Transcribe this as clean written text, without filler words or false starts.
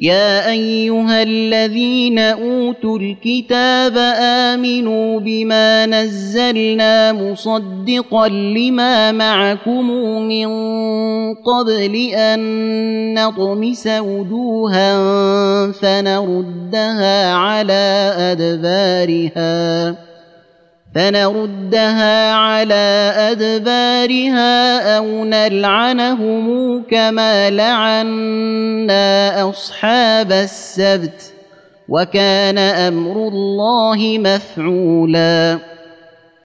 يا أيها الذين أوتوا الكتاب آمنوا بما نزلنا مصدقا لما معكم من قبل أن نطمس وجوها فنردها على أدبارها أو نلعنهم كما لعنا أصحاب السبت وكان أمر الله مفعولا